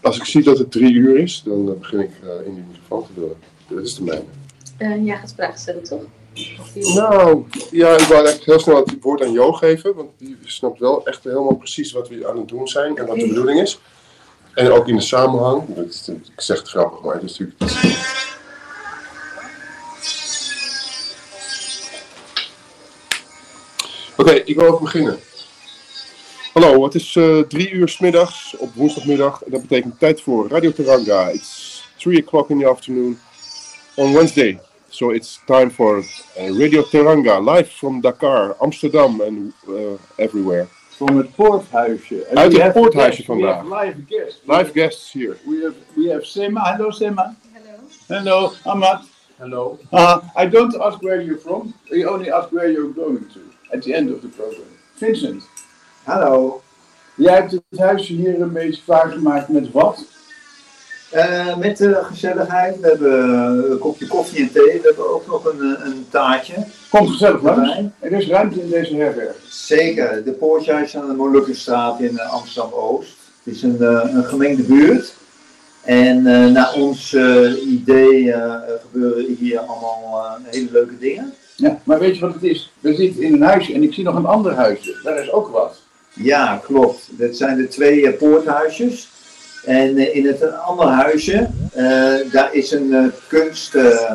Als ik zie dat het 3 uur is, dan begin ik in die microfoon te willen. Dat is de mijne. Jij gaat vragen stellen, toch? Nou, ja, ik wou eigenlijk heel snel het woord aan Jo geven, want die snapt wel echt helemaal precies wat we aan het doen zijn en wat de bedoeling is. En ook in de samenhang. Ik zeg het grappig, maar het is natuurlijk... Oké, ik wil even beginnen. Hallo, het is 3 uur 's middags op woensdagmiddag. En dat betekent tijd voor Radio Teranga. It's 3 o'clock in the afternoon on Wednesday. So it's time for Radio Teranga, live from Dakar, Amsterdam and everywhere. Van het Poorthuisje. Uit het Poorthuisje vandaag. Live guests. Live guests here. We have Sema. Hello, Sema. Hello. Hello, Ahmad. Hello. I don't ask where you're from. We only ask where you're going to at the end of the program. Vincent. Hallo. Jij hebt het huisje hier een beetje klaargemaakt met wat? Met gezelligheid. We hebben een kopje koffie en thee. We hebben ook nog een taartje. Kom gezellig langs. Er is ruimte in deze herberg. Zeker. De Poorthuis aan de Molukkenstraat in Amsterdam-Oost. Het is een gemengde buurt. En naar ons idee gebeuren hier allemaal hele leuke dingen. Ja, maar weet je wat het is? We zitten in een huisje en ik zie nog een ander huisje. Daar is ook wat. Ja, klopt. Dat zijn de 2 poorthuisjes. En in het andere huisje, daar is een kunst...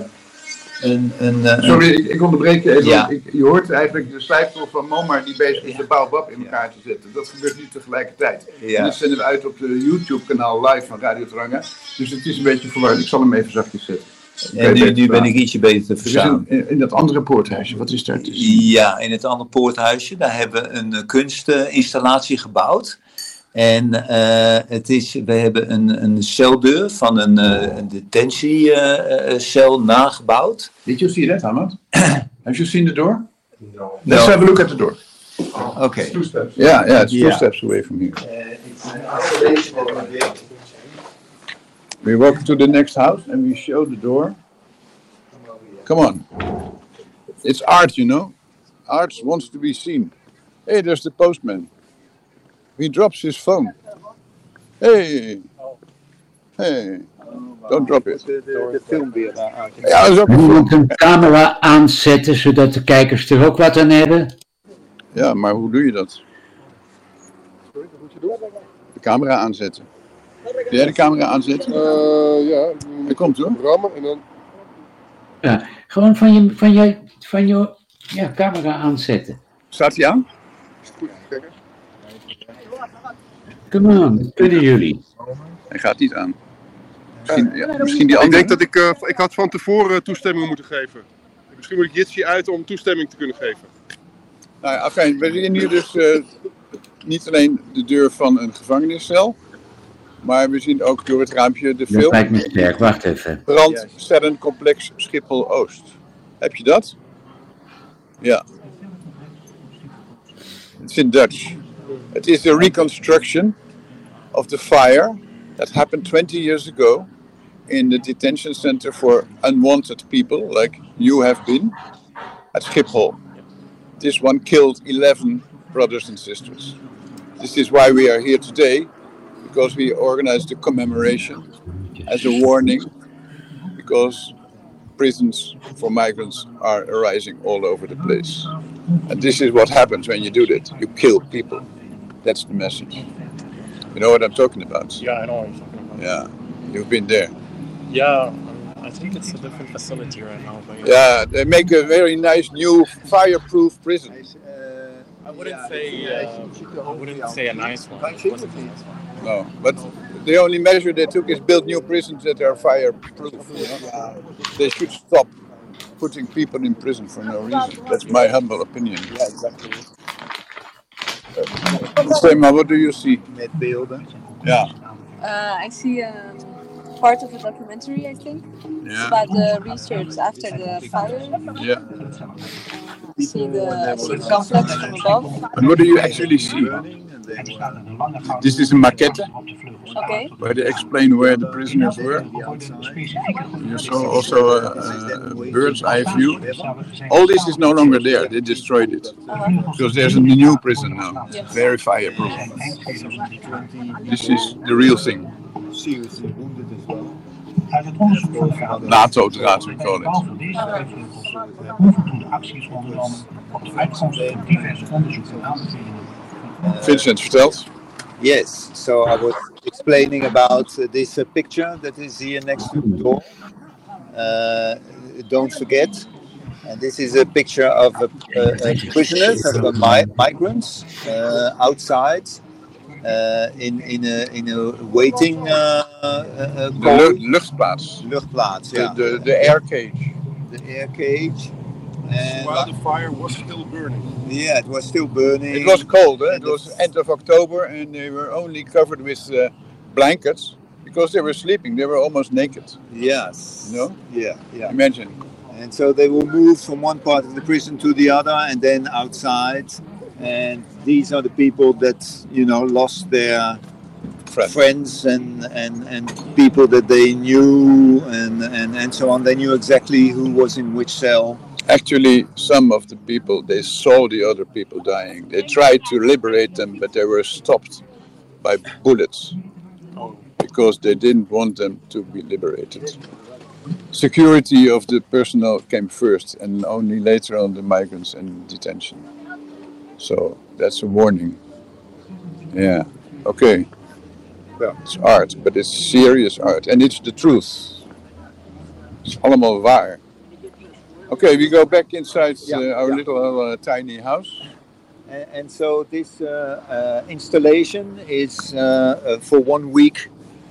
Sorry, ik onderbreek je even. Ja. Je hoort eigenlijk de slijptol van Momar die bezig is de baobab in elkaar te zetten. Dat gebeurt niet tegelijkertijd. Ja. En dat zenden we uit op de YouTube-kanaal live van Radio Teranga. Dus het is een beetje verwarrend. Ik zal hem even zachtjes zetten. En nu ben ik ietsje beter te verstaan. In dat andere poorthuisje, wat is daar tussen? Ja, in het andere poorthuisje, daar hebben we een kunstinstallatie gebouwd. En we hebben een celdeur van een detentiecel nagebouwd. Did you see that, Ahmad? Have you seen the door? No. Let's have a look at the door. Okay. 2 steps. Yeah, it's 2 steps away from here. We walk to the next house and we show the door. Come on. It's Art, you know. Art wants to be seen. Hey, there's the postman. He drops his phone. Hey. Don't drop it. De film weer uit. Ja, dat is ook Je een moet een camera aanzetten zodat de kijkers er ook wat aan hebben. Ja, maar hoe doe je dat? De camera aanzetten. Kun jij de camera aanzetten? Ja. Hij komt hoor. Rammen en dan... Ja, gewoon van je camera aanzetten. Staat hij aan? Goed, kijk eens. Come on, dat kunnen jullie. Hij gaat niet aan. Misschien die andere. Ik denk dat ik had van tevoren toestemming moeten geven. Misschien moet ik Jitsi uit om toestemming te kunnen geven. Nou ja, afijn, we zien hier dus niet alleen de deur van een gevangeniscel, maar we zien ook door het raampje de Dat film lijkt me sterk, wacht even. Brandcellencomplex Schiphol-Oost. Heb je dat? Ja. Het is in Dutch. Het is a reconstruction of the fire that happened 20 years ago in the detention center for unwanted people, like you have been, at Schiphol. This one killed 11 brothers and sisters. This is why we are here today, because we organized a commemoration as a warning, because prisons for migrants are arising all over the place. And this is what happens when you do that. You kill people. That's the message. You know what I'm talking about? Yeah, I know what you're talking about. Yeah, you've been there. Yeah, I think it's a different facility right now. But Yeah, they make a very nice new fireproof prison. I wouldn't say a nice one. It wasn't a nice one. No, but the only measure they took is build new prisons that are fireproof. You know? They should stop putting people in prison for no reason. That's my humble opinion. Yeah, exactly. Sema, what do you see? Met beelden. Yeah. I see part of a documentary, I think. It's Yeah. about the research after the fire. Yeah. I see the complex from above. But what do you actually see? This is a maquette Okay. where they explain where the prisoners were. You saw also a bird's eye view. All this is no longer there. They destroyed it. Because there's a new prison now. Yes. Very fireproof. This is the real thing. seriously wounded as well. Uit het onderzoek van de Vrouw NATO draad, we call it. behalve deze wetgevels onvoldoende acties ondernomen op de uitkomsten van diverse onderzoeken en aanbevelingen. Vincent, vertelt. Yes, so I was explaining about this picture that is here next to the door. Don't forget. And this is a picture of prisoners, of migrants outside in a waiting De luchtplaats. luchtplaats. Yeah. De air cage. The air cage. And While the fire was still burning. yeah, it was still burning. It was cold, eh? It was end of October and they were only covered with blankets because they were sleeping. They were almost naked. Yes. You know? Yeah. Imagine. And so they were moved from one part of the prison to the other and then outside. And these are the people that, lost their friends and people that they knew and so on. They knew exactly who was in which cell. Actually, some of the people, they saw the other people dying. They tried to liberate them, but they were stopped by bullets because they didn't want them to be liberated. Security of the personnel came first and only later on the migrants and detention. So that's a warning. Yeah, okay. Yeah. It's art, but it's serious art. And it's the truth. It's allemaal waar. Okay, we go back inside our little tiny house. And so this installation is for 1 week,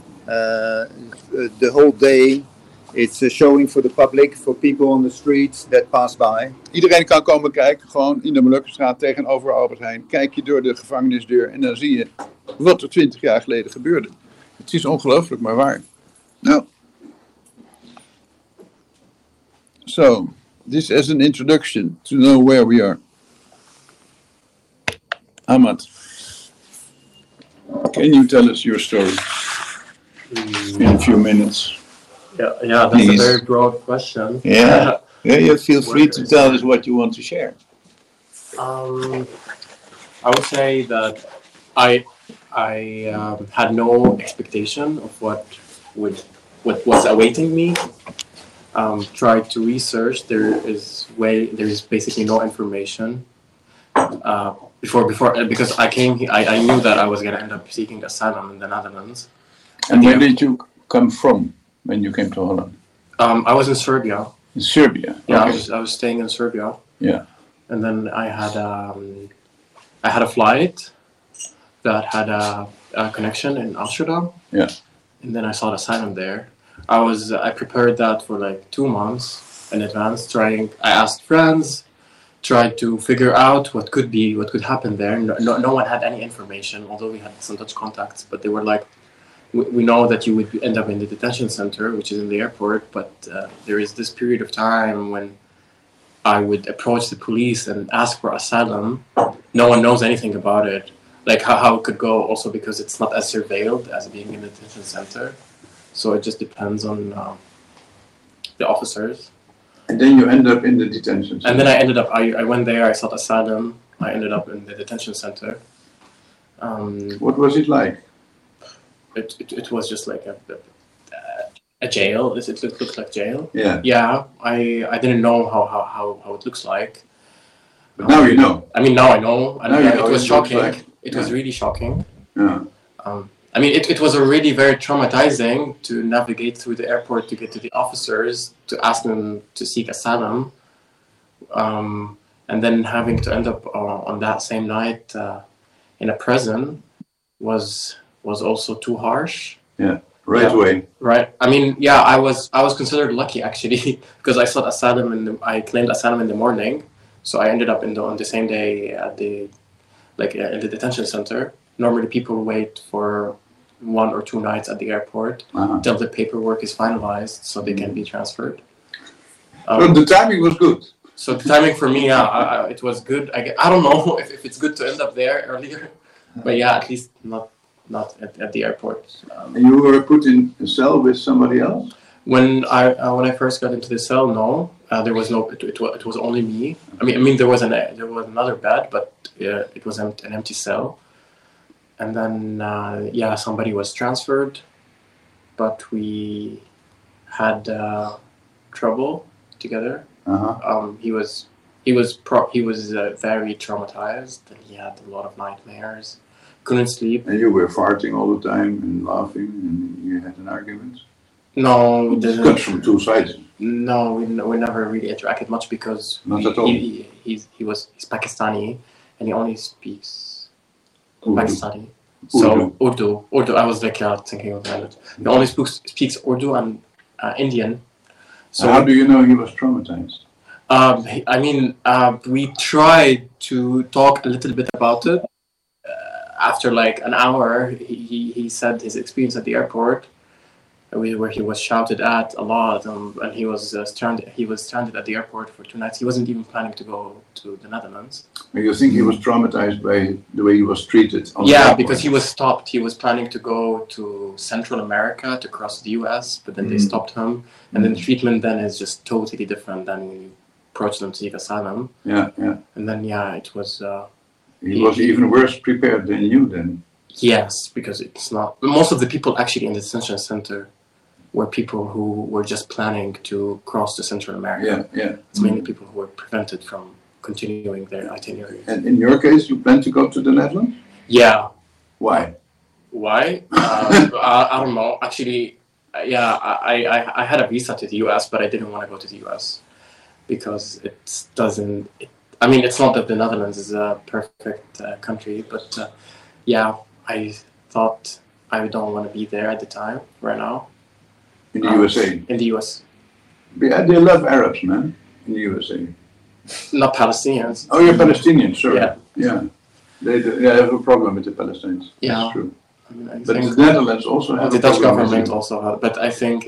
the whole day. It's showing for the public, for people on the streets that pass by. Iedereen kan komen kijken, gewoon in de Molukkenstraat tegenover Albert Heijn. Kijk je door de gevangenisdeur en dan zie je wat er 20 jaar geleden gebeurde. Het is ongelooflijk, maar waar. Nou. So, this as an introduction to know where we are. Ahmad, can you tell us your story in a few minutes? Yeah, that's Please. a very broad question. Yeah, you feel free to tell us what you want to share. I would say that I had no expectation of what was awaiting me. Tried to research. There is basically no information. Before because I came here, I knew that I was gonna end up seeking asylum in the Netherlands. And where did you come from when you came to Holland? I was in Serbia. In Serbia? Yeah, Okay. I was staying in Serbia. Yeah. And then I had a flight that had a connection in Amsterdam. Yeah. And then I sought asylum there. I prepared that for like 2 months in advance. I asked friends, tried to figure out what could happen there. No one had any information, although we had some Dutch contacts, but they were like, we know that you would end up in the detention center, which is in the airport, but there is this period of time when I would approach the police and ask for asylum. No one knows anything about it, like how it could go, also because it's not as surveilled as being in the detention center. So it just depends on the officers. And then you end up in the detention center. And then I went there, I sought asylum, I ended up in the detention center. What was it like? It was just like a jail. It looked like jail. Yeah. Yeah, I didn't know how it looks like. But now you know. I mean, now I know. And Now you know it was it looks shocking. like. It was really shocking. Yeah. I mean, it was already very traumatizing to navigate through the airport to get to the officers, to ask them to seek asylum. And then having to end up on that same night in a prison was also too harsh. Yeah, right away. Right. I mean, yeah, I was considered lucky actually because I sought asylum I claimed asylum in the morning, so I ended up on the same day at in the detention center. Normally, people wait for 1 or 2 nights at the airport until the paperwork is finalized, so they can be transferred. So the timing was good. So the timing for me, yeah, it was good. I don't know if it's good to end up there earlier, but yeah, at least not at the airport. And you were put in a cell with somebody else? When I first got into the cell, no, there was no. It was only me. I mean, there was another bed, but it was an empty cell. And then somebody was transferred but we had trouble together. He was very traumatized, and he had a lot of nightmares. Couldn't sleep. And you were farting all the time and laughing, and you had an argument? No, we It didn't. comes from two sides. No, we never really interacted much because Not at all. he's Pakistani, and he only speaks Urdu. Pakistani. So Urdu. I was like thinking of that. He only speaks Urdu and Indian. So how do you know he was traumatized? We tried to talk a little bit about it. After like an hour, he said his experience at the airport, where he was shouted at a lot, and he was stranded. He was stranded at the airport for 2 nights. He wasn't even planning to go to the Netherlands. And you think he was traumatized by the way he was treated? On the Yeah, airport? because he was stopped. He was planning to go to Central America to cross the U.S., but then they stopped him. And then the treatment then is just totally different than when you approach them to seek asylum. Yeah. And then it was. He was even worse prepared than you then. Yes, because it's not. Most of the people actually in the detention center were people who were just planning to cross to Central America. Yeah. It's mainly people who were prevented from continuing their itinerary. And in your case, you plan to go to the Netherlands? Yeah. Why? Why? I don't know. Actually, I had a visa to the US, but I didn't want to go to the US because it doesn't. It's not that the Netherlands is a perfect country, but I thought I don't want to be there at the time. Right now. In the USA? In the US. Yeah, they love Arabs, man, in the USA. Not Palestinians. Oh, you're Palestinian, sorry. Yeah. They have a problem with the Palestinians. Yeah. That's true. I But the Netherlands also have the a Dutch problem government with also has. But I think,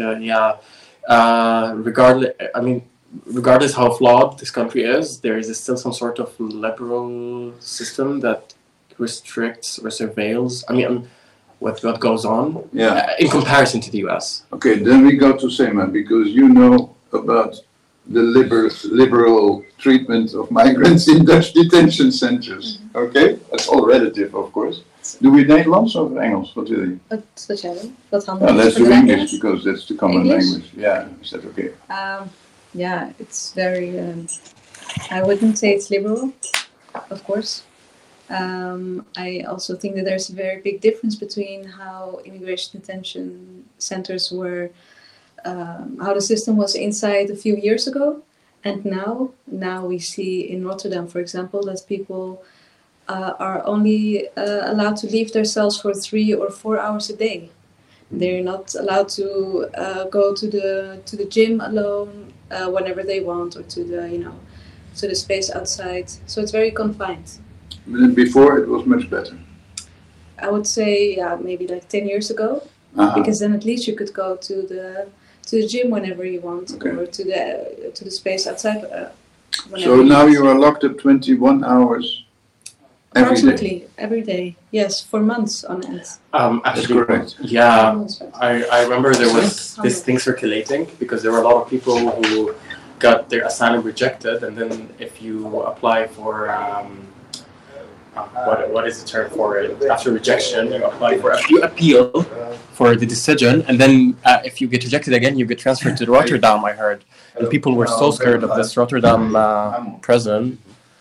regardless how flawed this country is, there is still some sort of liberal system that restricts or surveils. What goes on in comparison to the US. Okay, then we go to Sema, because you know about the liberal treatment of migrants in Dutch detention centers. Okay, that's all relative, of course. Doe je Nederlands of Engels? Wat wil je? Wat jij wil. Wat handig Let's do vergelijken English, is. because that's the common English? language. Yeah, is that okay? Yeah, it's very. I wouldn't say it's liberal, of course. I also think that there's a very big difference between how immigration detention centers were, how the system was inside a few years ago, and now. Now we see in Rotterdam, for example, that people are only allowed to leave their cells for 3 or 4 hours a day. They're not allowed to go to the gym alone whenever they want, or to the space outside. So it's very confined. Before it was much better. I would say, maybe like 10 years ago, because then at least you could go to the gym whenever you want, or to the space outside. So now you are locked up 21 hours approximately every day. Yes, for months on end. That's correct. Yeah, I remember there was this thing circulating because there were a lot of people who got their asylum rejected, and then if you apply for what is the term for it? After rejection, you apply for appeal for the decision, and then if you get rejected again, you get transferred to Rotterdam. I heard, and people were so scared of this Rotterdam prison.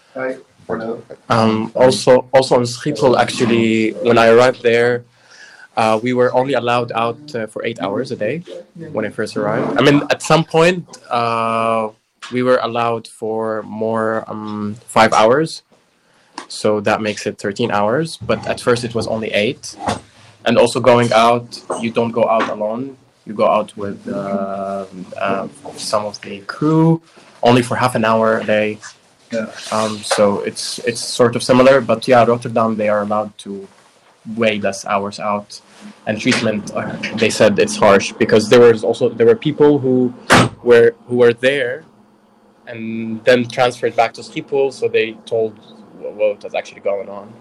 Also in Schiphol, actually, when I arrived there, we were only allowed out for 8 hours a day when I first arrived. At some point, we were allowed for more 5 hours. So that makes it 13 hours. But at first it was only 8. And also going out, you don't go out alone. You go out with some of the crew, only for half an hour a day. So it's sort of similar. But Rotterdam, they are allowed to way less hours out. And treatment, they said it's harsh because there were people who were there and then transferred back to Schiphol, so they told what was actually going on.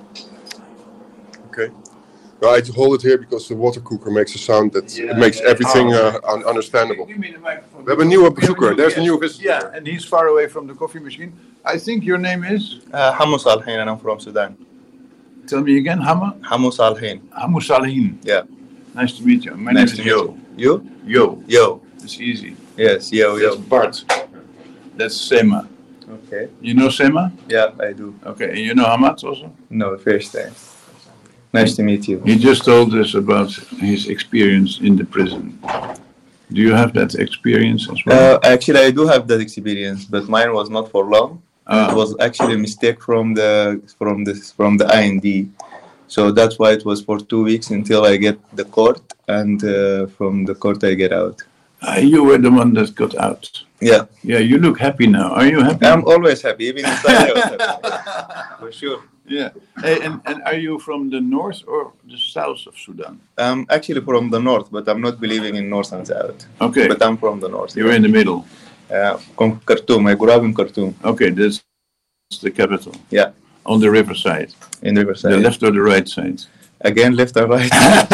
Okay. Well, I hold it here because the water cooker makes a sound that it makes everything understandable. We have a new bezoeker. There's a new visitor. Yeah, and he's far away from the coffee machine. I think your name is? Hamou Salhin, and I'm from Sudan. Tell me again, Hamou? Hamou Salhin. Hamou Salhin. Yeah. Nice to meet you. My Nice name to is meet Yo. you. Yo. Yo. It's easy. Yes, yo, That's yo. Bart. That's Sema. Okay. You know Sema? Yeah, I do. Okay. And you know Hamad also? No, first time. Nice to meet you. He just told us about his experience in the prison. Do you have that experience as well? Actually, I do have that experience, but mine was not for long. It was actually a mistake from the IND. So that's why it was for 2 weeks until I get the court, and from the court I get out. You were the one that got out. Yeah. Yeah, you look happy now. Are you happy? I'm always happy, even inside I was happy. For sure. Yeah. Hey, and are you from the north or the south of Sudan? I'm actually from the north, but I'm not believing in north and south. Okay. But I'm from the north. You're in the middle. From Khartoum. I grew up in Khartoum. Okay, that's the capital. Yeah. On the riverside. In the riverside. The left or the right side? Again, left and right.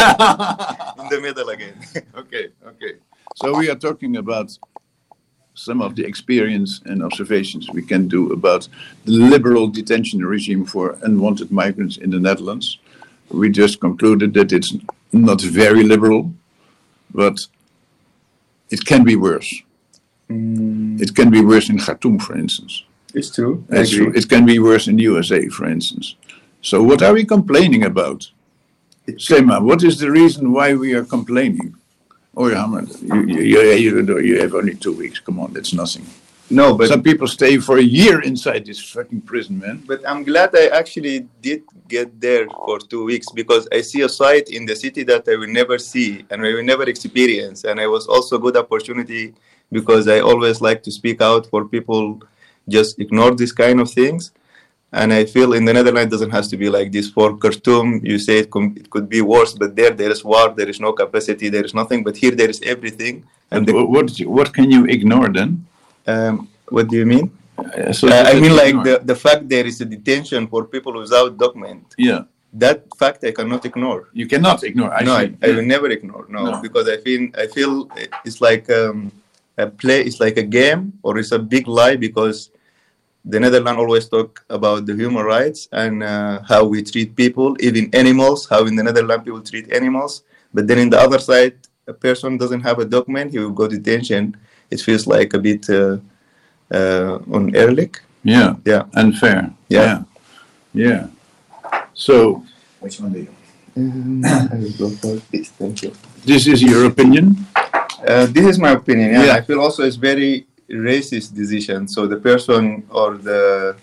In the middle again. Okay. So we are talking about some of the experience and observations we can do about the liberal detention regime for unwanted migrants in the Netherlands. We just concluded that it's not very liberal, but it can be worse. It can be worse in Khartoum, for instance. It's true. It's true. It can be worse in the USA, for instance. So what are we complaining about? Sema, what is the reason why we are complaining? Oh, Hamad, you have only 2 weeks. Come on, that's nothing. No, but some people stay for a year inside this fucking prison, man. But I'm glad I actually did get there for 2 weeks, because I see a side in the city that I will never see and I will never experience. And it was also a good opportunity, because I always like to speak out for people just ignore this kind of things. And I feel in the Netherlands it doesn't have to be like this. For Khartoum, you say it could be worse, but there is war, there is no capacity, there is nothing. But here there is everything. And what can you ignore then? What do you mean? I mean like the fact there is a detention for people without document. Yeah. That fact I cannot ignore. You cannot ignore. I will never ignore. No, because I feel it's like a play. It's like a game, or it's a big lie, because the Netherlands always talk about the human rights and how we treat people, even animals, how in the Netherlands people treat animals. But then in the other side, a person doesn't have a document, he will go to detention. It feels like a bit unehrlich. Yeah. Yeah. Unfair. Yeah. Yeah. So, which one do you? Thank you. This is your opinion? This is my opinion. Yeah. I feel also it's very racist decision. So the person or the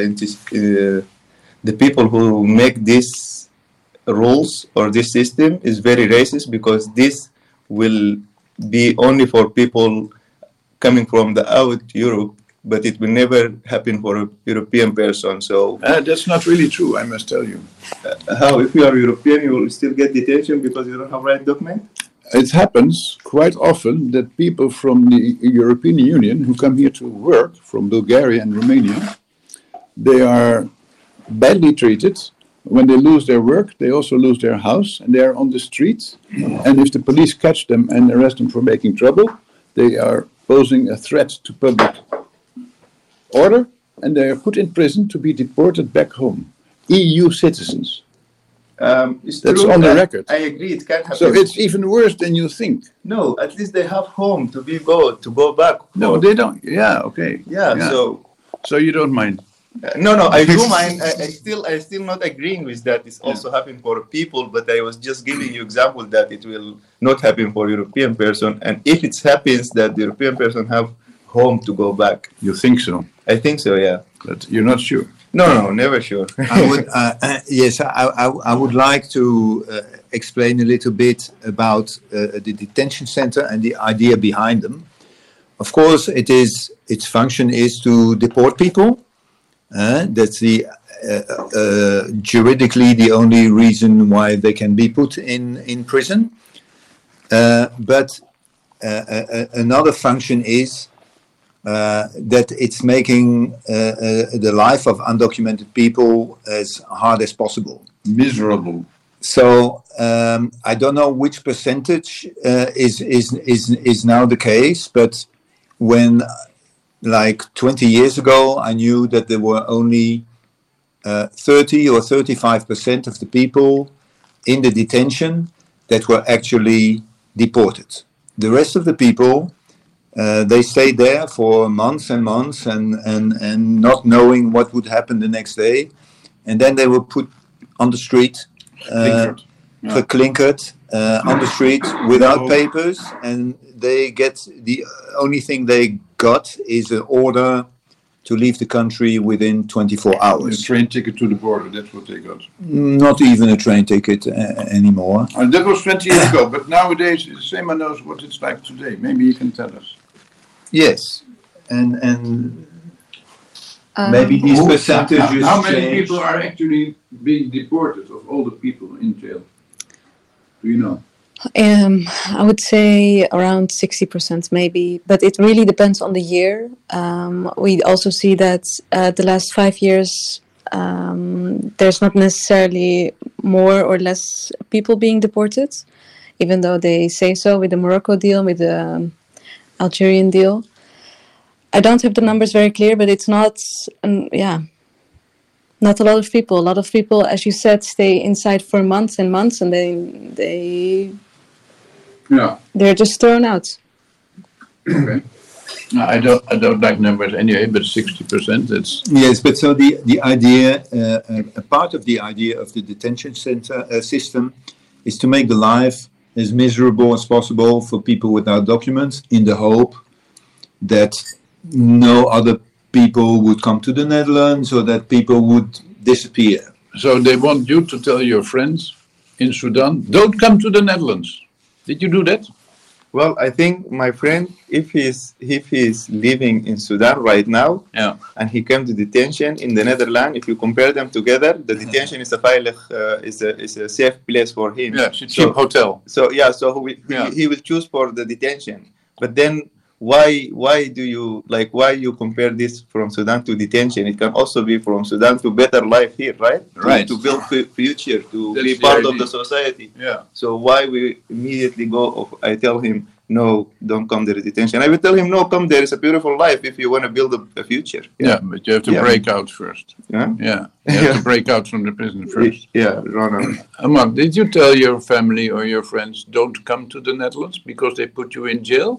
people who make these rules or this system is very racist, because this will be only for people coming from the out Europe, but it will never happen for a European person. So that's not really true, I must tell you. How? If you are European, you will still get detention because you don't have right document? It happens quite often that people from the European Union who come here to work from Bulgaria and Romania, they are badly treated. When they lose their work, they also lose their house, and they are on the streets. And if the police catch them and arrest them for making trouble, they are posing a threat to public order, and they are put in prison to be deported back home. EU citizens. That's true. on the record. I agree, it can happen. So it's even worse than you think. No, at least they have home to go back. No, they don't. Yeah, okay. Yeah. So you don't mind. No, I do mind. I still not agreeing with that. It's also happening for people, but I was just giving you example that it will not happen for European person. And if it happens that the European person have home to go back. You think so? I think so, yeah. But you're not sure? No, never sure. Yes, I would like to explain a little bit about the detention center and the idea behind them. Of course, its function is to deport people. That's the juridically the only reason why they can be put in prison. But another function is that it's making the life of undocumented people as hard as possible. Miserable. So I don't know which percentage is now the case, but when like 20 years ago, I knew that there were only 30 or 35% of the people in the detention that were actually deported. The rest of the people, they stayed there for months and months and not knowing what would happen the next day. And then they were put on the street, verklinkerd, on the street without papers. And the only thing they got is an order to leave the country within 24 hours. A train ticket to the border, that's what they got. Not even a train ticket anymore. And that was 20 years ago, but nowadays, Sema knows what it's like today. Maybe you can tell us. Yes, and maybe these percentages How many change. people are actually being deported of all the people in jail? Do you know? I would say around 60% maybe, but it really depends on the year. We also see that the last 5 years, there's not necessarily more or less people being deported, even though they say so with the Morocco deal, with the Algerian deal. I don't have the numbers very clear, but it's not, not a lot of people. A lot of people, as you said, stay inside for months and months, and they're just thrown out. Okay. I don't like numbers anyway, but 60%. That's yes. But so the idea, a part of the idea of the detention center system, is to make the life as miserable as possible for people without documents, in the hope that no other people would come to the Netherlands or that people would disappear. So they want you to tell your friends in Sudan, don't come to the Netherlands. Did you do that? Well, I think my friend, if he's living in Sudan right now, and he came to detention in the Netherlands, if you compare them together, the detention is a safe place for him. Yeah, it's a cheap hotel. So he will choose for the detention. But then why do you compare this from Sudan to detention? It can also be from Sudan to better life here, right? Right. To build future, to That's be the part of idea. the society. Yeah. So why we immediately I tell him, no, don't come there to detention. I will tell him, no, come there. It's a beautiful life if you want to build a future. Yeah, but you have to break out first. Yeah? Yeah, you have to break out from the prison first. Yeah, Ronald. Aman, did you tell your family or your friends don't come to the Netherlands because they put you in jail?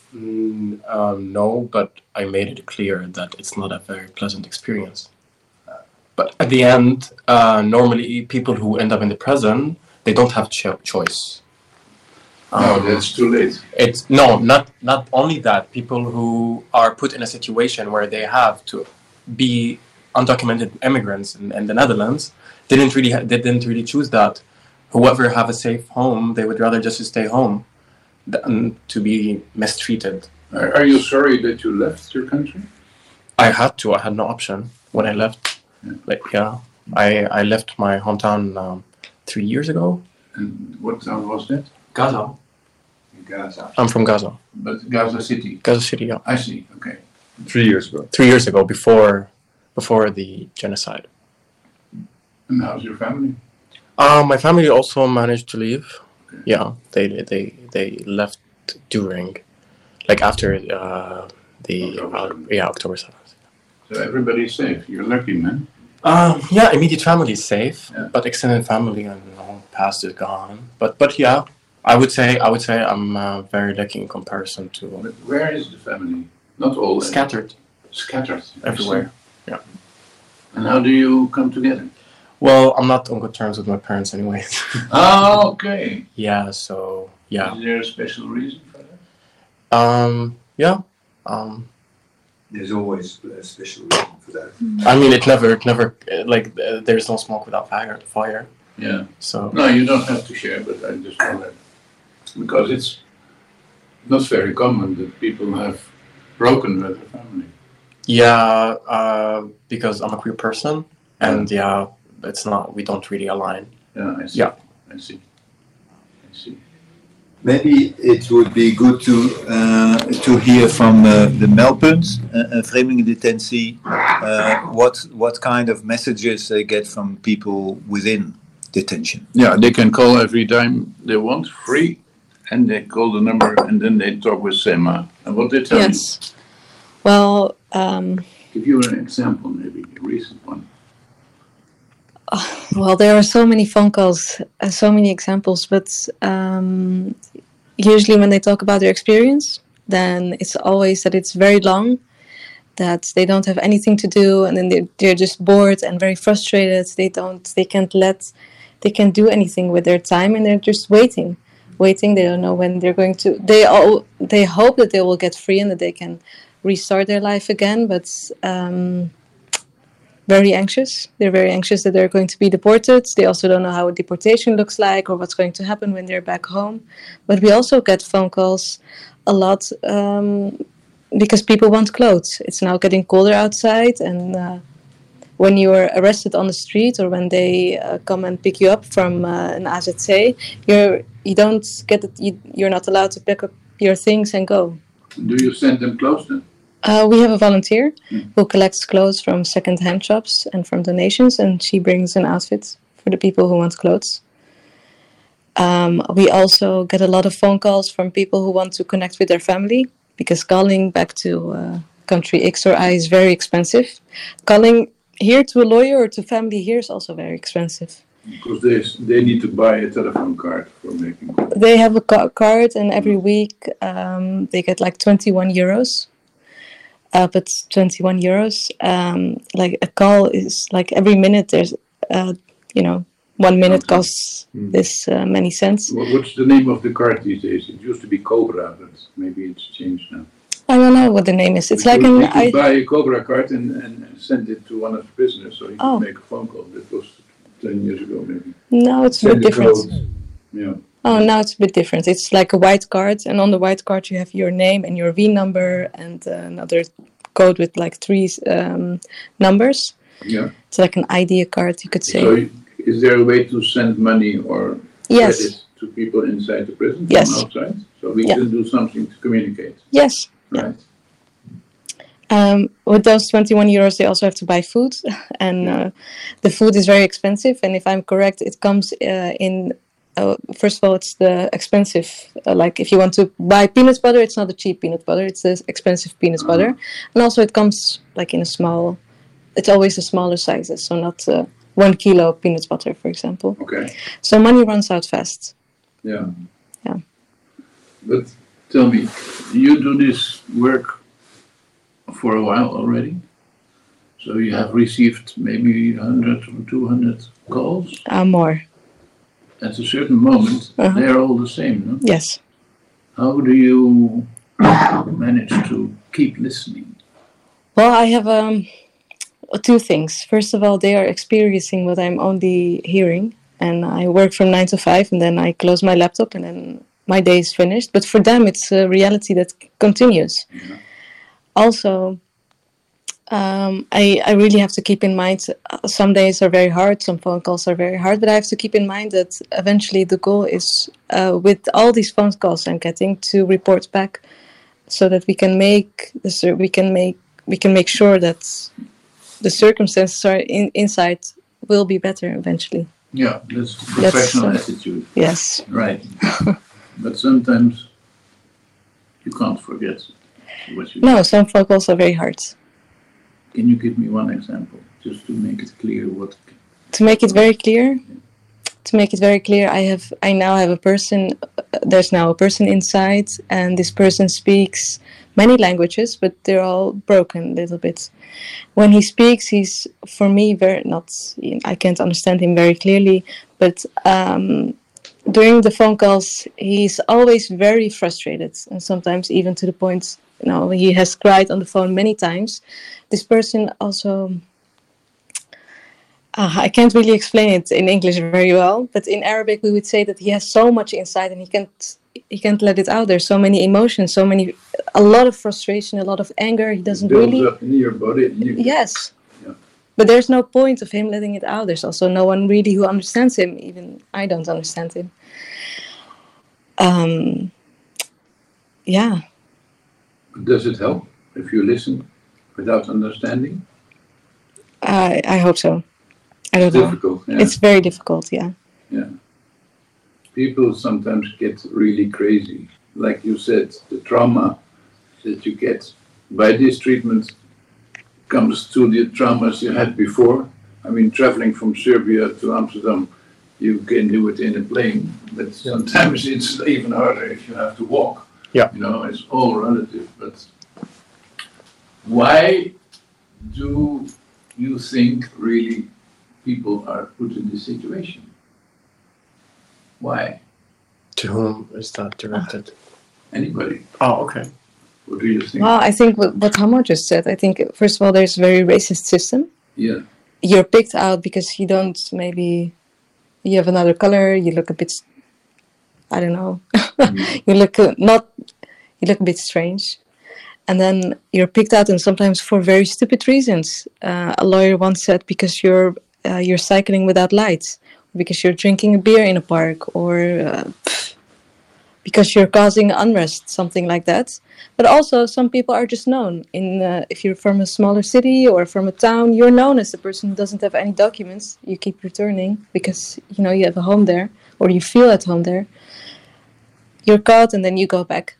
No, but I made it clear that it's not a very pleasant experience. But at the end, normally people who end up in the prison, they don't have choice. That's too late. It's not only that. People who are put in a situation where they have to be undocumented immigrants in the Netherlands didn't really choose that. Whoever have a safe home, they would rather just stay home than to be mistreated. Are you sorry that you left your country? I had to. I had no option when I left. I left my hometown 3 years ago. And what town was that? Gaza. Gaza. I'm from Gaza. But Gaza City. Gaza City, yeah. I see. Okay. 3 years ago. 3 years ago, before the genocide. And how's your family? My family also managed to leave. Okay. Yeah, they left during, after October 7th. So everybody's safe. You're lucky, man. Immediate family is safe, but extended family, past is gone. But yeah, I would say I'm very lucky in comparison to. But where is the family? Not all. Scattered. Scattered everywhere. Yeah. And how do you come together? Well, I'm not on good terms with my parents anyway. Oh, okay. Yeah. So yeah. Is there a special reason for that? Yeah. There's always a special reason for that. I mean, it never there's no smoke without fire. Yeah. So. No, you don't have to share, but I just wonder because it's not very common that people have broken with their family. Yeah, because I'm a queer person, and it's not. We don't really align. Yeah, I see. Yeah, I see. Maybe it would be good to hear from the Meldpunt, Vreemdelingendetentie, what kind of messages they get from people within detention. Yeah, they can call every time they want, free, and they call the number, and then they talk with Sema. And what they tell you? Yes. Well, give you an example, maybe a recent one. Well, there are so many phone calls, so many examples, but usually when they talk about their experience, then it's always that it's very long, that they don't have anything to do, and then they're just bored and very frustrated. They can't do anything with their time, and they're just waiting. They don't know when they're going to. They hope that they will get free and that they can restart their life again, but very anxious. They're very anxious that they're going to be deported. They also don't know how a deportation looks like or what's going to happen when they're back home. But we also get phone calls a lot because people want clothes. It's now getting colder outside, and when you're arrested on the street or when they come and pick you up from an AZC, you're not allowed to pick up your things and go. Do you send them clothes then? We have a volunteer who collects clothes from second-hand shops and from donations, and she brings an outfit for the people who want clothes. We also get a lot of phone calls from people who want to connect with their family, because calling back to country X or Y is very expensive. Calling here to a lawyer or to family here is also very expensive. Because they need to buy a telephone card for making calls. They have a card, and every week they get like 21 euros. But 21 euros, like a call is like every minute there's, 1 minute costs this many cents. What's the name of the card these days? It used to be Cobra, but maybe it's changed now. I don't know what the name is. It's you like could buy a Cobra card and send it to one of the prisoners so he could make a phone call. That was 10 years ago, maybe. No, it's a bit different. Yeah. Oh, now it's a bit different. It's like a white card, and on the white card you have your name and your V number and another code with like 3 numbers. Yeah. It's like an ID card, you could say. So is there a way to send money or credit to people inside the prison from outside? So we can do something to communicate. Yes. Right. With those 21 euros, they also have to buy food, and the food is very expensive. And if I'm correct, it comes in. First of all, it's the expensive. Like if you want to buy peanut butter, it's not the cheap peanut butter; it's the expensive peanut butter. And also, it comes like in a small. It's always the smaller sizes, so not 1 kilo peanut butter, for example. Okay. So money runs out fast. Yeah. Yeah. But tell me, you do this work for a while already, so you have received maybe 100 or 200 calls. More. At a certain moment, they're all the same, no? Yes. How do you manage to keep listening? Well, I have 2 things. First of all, they are experiencing what I'm only hearing, and I work from 9 to 5, and then I close my laptop, and then my day is finished. But for them, it's a reality that continues. Yeah. Also, I really have to keep in mind, some days are very hard, some phone calls are very hard, but I have to keep in mind that eventually the goal is, with all these phone calls I'm getting, to report back, so that we can make sure that the circumstances are inside will be better eventually. Yeah, that's professional attitude. Yes. Right. But sometimes you can't forget what you No, some phone calls are very hard. Can you give me one example, just to make it clear what? To make it very clear, I now have a person. There's now a person inside, and this person speaks many languages, but they're all broken a little bit. When he speaks, he's, for me, I can't understand him very clearly, but during the phone calls, he's always very frustrated, and sometimes even to the point, he has cried on the phone many times. This person also, I can't really explain it in English very well, but in Arabic we would say that he has so much inside and he can't let it out. There's so many emotions, a lot of frustration, a lot of anger. He doesn't really. Up in your body. Yes. Yeah. But there's no point of him letting it out. There's also no one really who understands him. Even I don't understand him. Yeah. Does it help if you listen without understanding? I hope so. I don't know. Difficult. Yeah. It's very difficult. Yeah. Yeah. People sometimes get really crazy. Like you said, the trauma that you get by this treatment comes to the traumas you had before. I mean, traveling from Serbia to Amsterdam, you can do it in a plane, but sometimes it's even harder if you have to walk. Yeah. You know, it's all relative. But why do you think really people are put in this situation? Why? To whom is that directed? Anybody? Oh, okay. What do you think? Well, I think what Hamo just said, I think, first of all, there's a very racist system. Yeah. You're picked out because you don't, maybe, you have another color, you look a bit, I don't know, you look a bit strange. And then you're picked out, and sometimes for very stupid reasons. A lawyer once said, because you're cycling without lights, because you're drinking a beer in a park, or because you're causing unrest, something like that. But also, some people are just known. If you're from a smaller city or from a town, you're known as the person who doesn't have any documents. You keep returning because you have a home there, or you feel at home there. You're caught, and then you go back.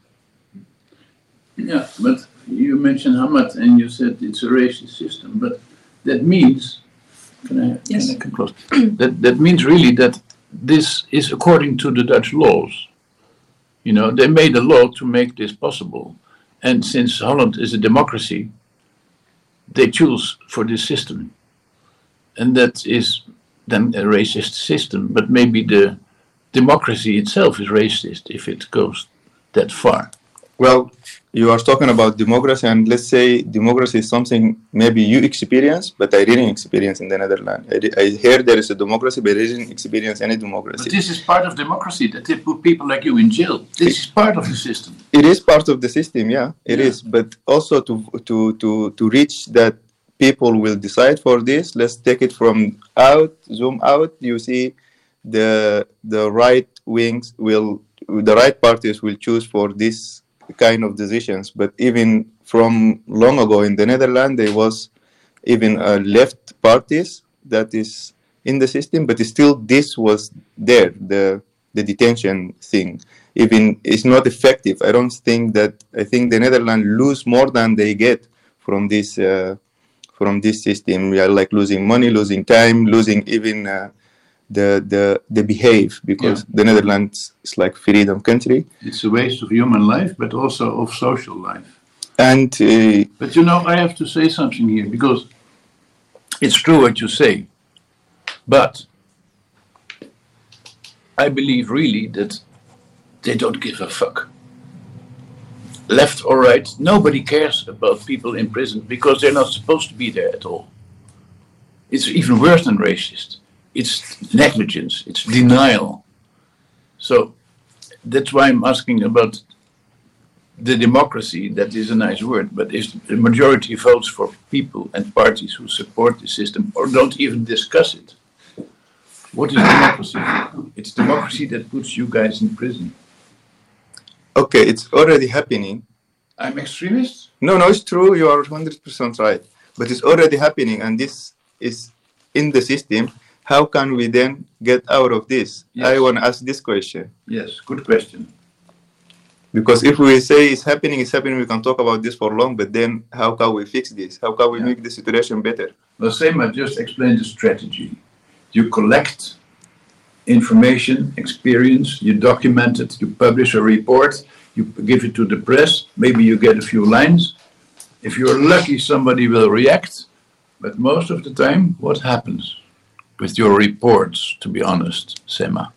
Yeah, but you mentioned Hamad, and you said it's a racist system. But that means, can I come close? that means really that this is according to the Dutch laws. You know, they made a law to make this possible. And since Holland is a democracy, they choose for this system. And that is then a racist system. But maybe the democracy itself is racist if it goes that far. Well, you are talking about democracy, and let's say democracy is something maybe you experience, but I didn't experience in the Netherlands. I heard there is a democracy, but I didn't experience any democracy. But this is part of democracy, that they put people like you in jail. This is part of the system. It is part of the system, yeah, it is. But also to reach that people will decide for this, let's take it from zoom out, you see the right wings the right parties will choose for this kind of decisions. But even from long ago in the Netherlands, there was even left parties that is in the system, but still this was there, the detention thing. Even it's not effective. I think the Netherlands lose more than they get from this system. We are like losing money, losing time, losing even the behave, because the Netherlands is like freedom country. It's a waste of human life, but also of social life. And but you know, I have to say something here, because it's true what you say, but I believe really that they don't give a fuck. Left or right, nobody cares about people in prison because they're not supposed to be there at all. It's even worse than racist. It's negligence, it's denial. So that's why I'm asking about the democracy. That is a nice word, but if the majority votes for people and parties who support the system or don't even discuss it, what is democracy? It's democracy that puts you guys in prison. Okay, it's already happening. I'm extremist? No, it's true. You are 100% right. But it's already happening, and this is in the system. How can we then get out of this? Yes. I want to ask this question. Yes, good question. Because if we say it's happening, we can talk about this for long, but then how can we fix this? How can we make the situation better? Well, Sema just explained the strategy. You collect information, experience, you document it, you publish a report, you give it to the press, maybe you get a few lines. If you're lucky, somebody will react, but most of the time, what happens with your reports, to be honest, Sema?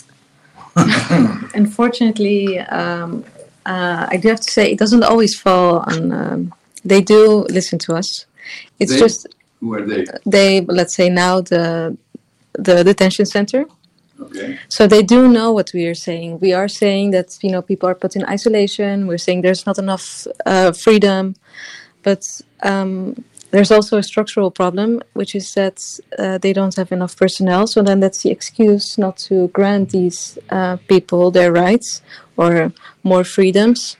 Unfortunately, I do have to say, it doesn't always fall on... they do listen to us. It's just... Who are they? They, let's say now, the detention center. Okay. So they do know what we are saying. We are saying that, people are put in isolation. We're saying there's not enough freedom. But there's also a structural problem, which is that they don't have enough personnel. So then that's the excuse not to grant these people their rights or more freedoms.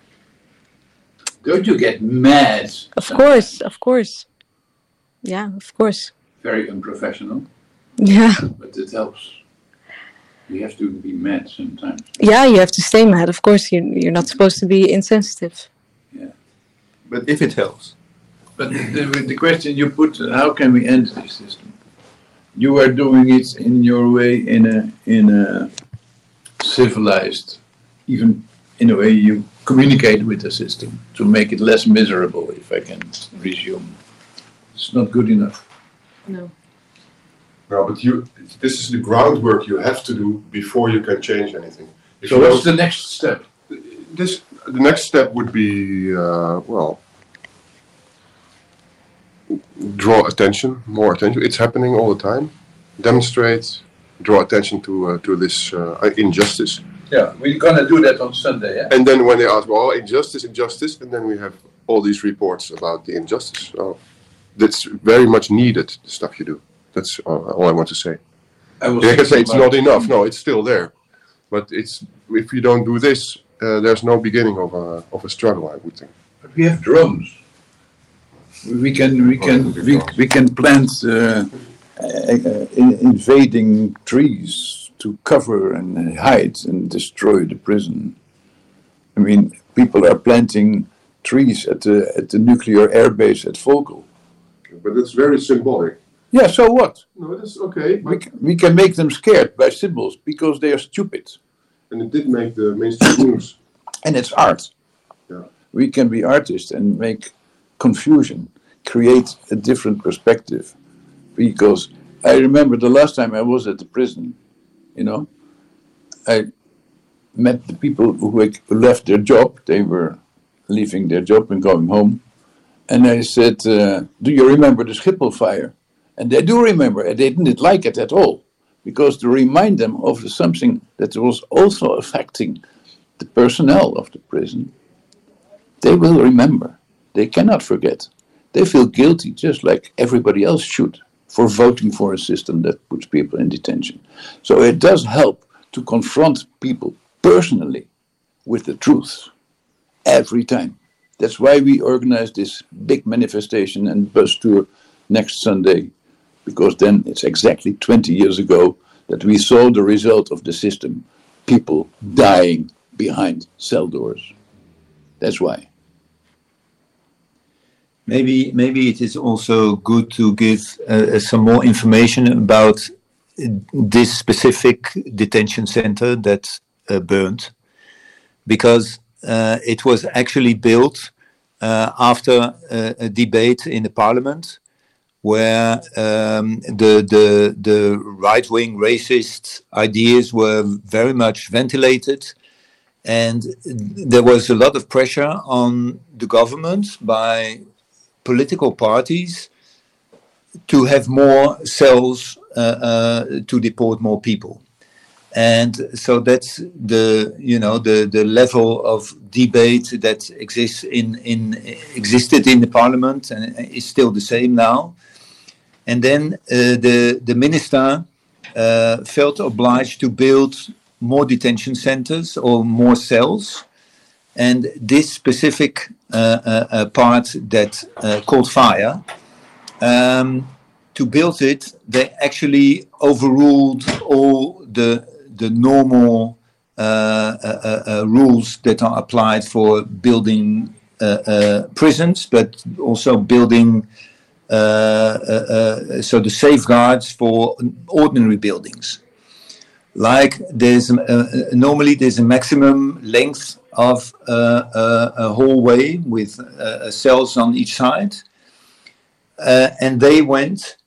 Don't you get mad? Of course. Yeah, of course. Very unprofessional. Yeah. But it helps. You have to be mad sometimes. Yeah, you have to stay mad. Of course, you're not supposed to be insensitive. Yeah. But if it helps. But the question you put, how can we end this system? you are doing it in your way, in a civilized, even in a way you communicate with the system to make it less miserable, if I can resume. It's not good enough. No. No, but this is the groundwork you have to do before you can change anything. So what's the next step? The next step would be, draw attention, more attention. It's happening all the time. Demonstrate, draw attention to this injustice. Yeah, we're gonna do that on Sunday, yeah? And then when they ask, well, injustice, and then we have all these reports about the injustice. So that's very much needed, the stuff you do. That's all I want to say. I can say it's not enough. No, it's still there. But if you don't do this, there's no beginning of a struggle, I would think. But we have drones. We can plant invading trees to cover and hide and destroy the prison. I mean, people are planting trees at the nuclear airbase at Vogel. But it's very symbolic. Yeah, so what? No, that's okay. We can make them scared by symbols because they are stupid. And it did make the mainstream news. And it's art. Yeah. We can be artists and make confusion, create a different perspective. Because I remember the last time I was at the prison, I met the people who left their job. They were leaving their job and going home. And I said, do you remember the Schiphol fire? And they do remember, and they didn't like it at all, because to remind them of something that was also affecting the personnel of the prison, they will remember. They cannot forget. They feel guilty, just like everybody else should, for voting for a system that puts people in detention. So it does help to confront people personally with the truth every time. That's why we organize this big manifestation and bus tour next Sunday, because then it's exactly 20 years ago that we saw the result of the system, people dying behind cell doors. That's why. Maybe it is also good to give some more information about this specific detention center that burned, because it was actually built after a debate in the parliament where the right-wing racist ideas were very much ventilated, and there was a lot of pressure on the government by political parties to have more cells to deport more people. And so that's the level of debate that existed in the parliament and is still the same now. And then the minister felt obliged to build more detention centers or more cells. And this specific part that caught fire, to build it, they actually overruled all the normal rules that are applied for building prisons, but also building so the safeguards for ordinary buildings. Like normally there's a maximum length of a hallway with cells on each side, and they went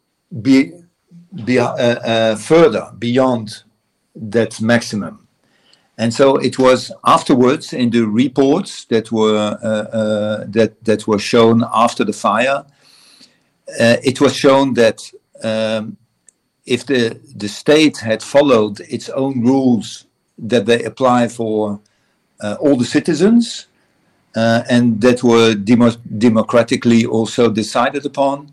further beyond that maximum. And so it was afterwards in the reports that were shown after the fire. It was shown that if the state had followed its own rules that they apply for all the citizens, and that were democratically also decided upon,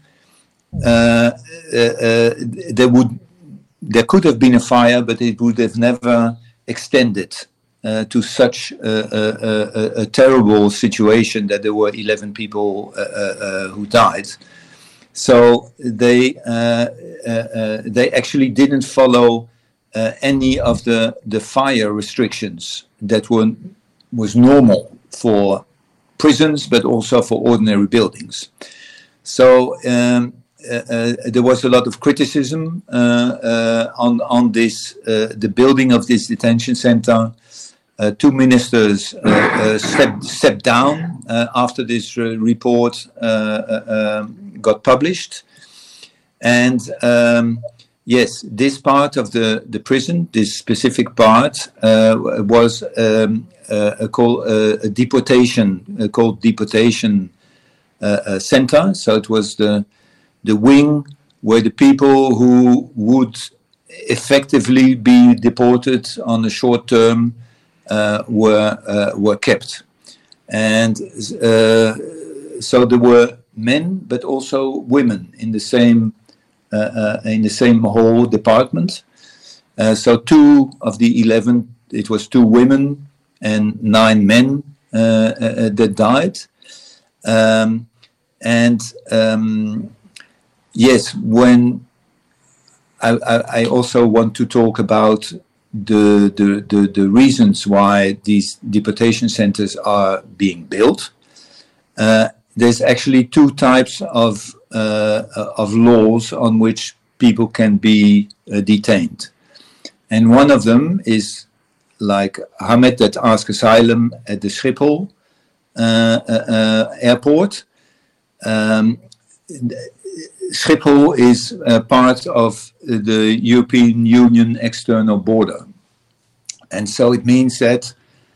there could have been a fire, but it would have never extended to such a terrible situation that there were 11 people who died. So they actually didn't follow any of the fire restrictions that was normal for prisons, but also for ordinary buildings. So there was a lot of criticism on this, the building of this detention center. Two ministers stepped down after this report got published. And yes, this part of the prison, this specific part, was called a deportation, called deportation center. So it was the wing where the people who would effectively be deported on a short term were kept. And so there were men, but also women in the same whole department. So 2 of the 11, it was 2 women and 9 men that died. Yes, when I also want to talk about the reasons why these deportation centers are being built. There's actually 2 types of laws on which people can be detained. And one of them is like Hamed that asked asylum at the Schiphol airport. Schiphol is part of the European Union external border. And so it means that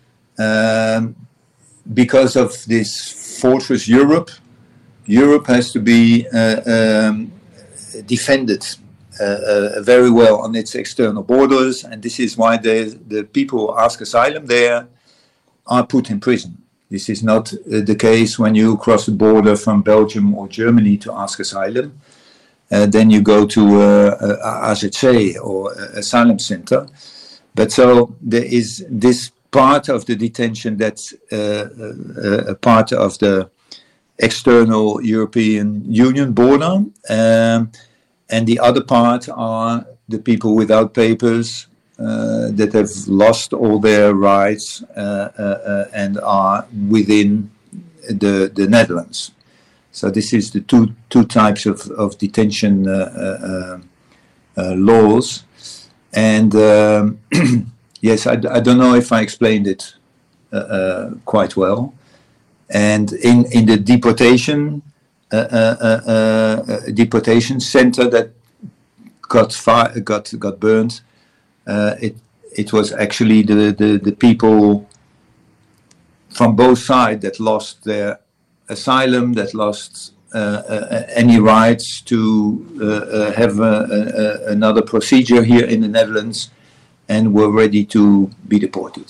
because of this fortress Europe has to be defended very well on its external borders. And this is why the people who ask asylum there are put in prison. This is not the case when you cross the border from Belgium or Germany to ask asylum. Then you go to AZC or asylum center. But so there is this part of the detention that's a part of the external European Union border. And the other part are the people without papers that have lost all their rights and are within the Netherlands. So this is the two types of detention laws. And yes, I don't know if I explained it quite well. And in the deportation center that got burned, it was actually the people from both sides that lost their asylum, that lost any rights to have another procedure here in the Netherlands, and were ready to be deported.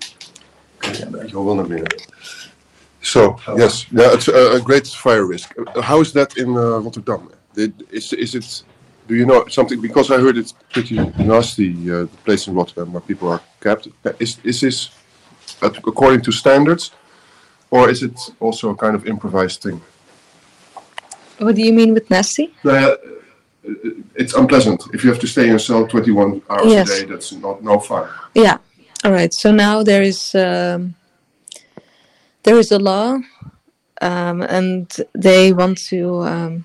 So yes, it's a great fire risk. How is that in Rotterdam? Is it? Do you know something? Because I heard it's pretty nasty, the place in Rotterdam where people are kept. Is this according to standards, or is it also a kind of improvised thing? What do you mean with nasty? It's unpleasant. If you have to stay in a cell 21 hours Yes. a day, that's no fun. Yeah. All right. So now there is a law, and they want to.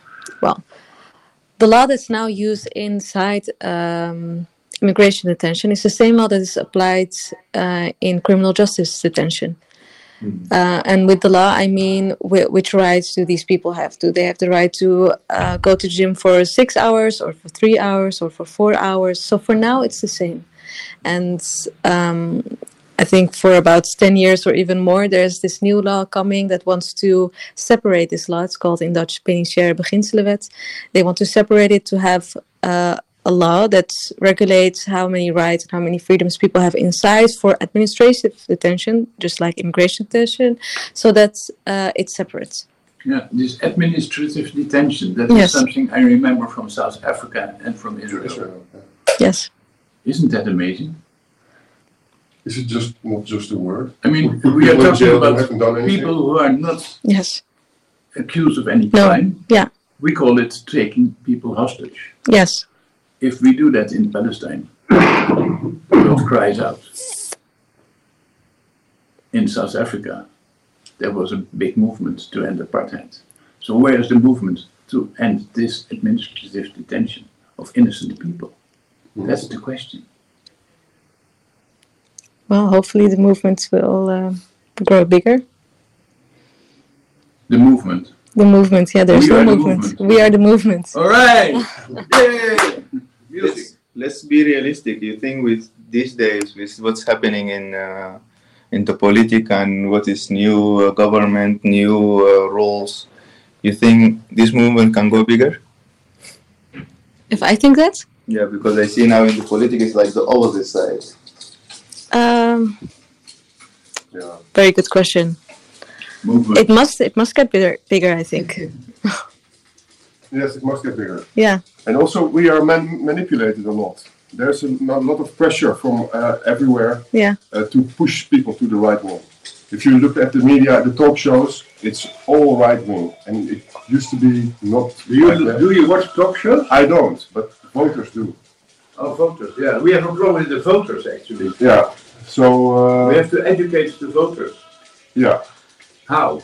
The law that's now used inside immigration detention is the same law that is applied in criminal justice detention. And with the law, I mean, which rights do these people have? Do they have the right to go to the gym for 6 hours, or for 3 hours, or for 4 hours? So for now, it's the same. And I think for about 10 years or even more, there's this new law coming that wants to separate this law. It's called in Dutch Penitentiaire Beginselenwet. They want to separate it to have a law that regulates how many rights and how many freedoms people have inside for administrative detention, just like immigration detention, so that it's separate. Yeah, this administrative detention, that Yes. is something I remember from South Africa and from Israel. Yes. Isn't that amazing? Is it just not just a word? I mean, Put we are people in talking jail that about haven't done anything? people who are not Yes. accused of any No. crime. Yeah. We call it taking people hostage. Yes. If we do that in Palestine, the world cries out. In South Africa, there was a big movement to end apartheid. So where is the movement to end this administrative detention of innocent people? That's the question. Well, hopefully the movement will grow bigger. The movement. The movement, yeah, there's We no are the movement. movement. We are the movement. All right. Let's be realistic. You think with these days, with what's happening in the politics and what is new government, new rules, you think this movement can go bigger? If I think that? Yeah, because I see now in the politics it's like the opposite side. Very good question. Movement. It must get bigger, I think. Yes, it must get bigger. Yeah. And also, we are manipulated a lot. There's a lot of pressure from everywhere to push people to the right wing. If you look at the media, the talk shows, it's all right wing, and it used to be not. Do you watch talk shows? I don't, but voters do. Oh, voters. Yeah, we have a problem with the voters actually. Yeah. So we have to educate the voters. Yeah. How?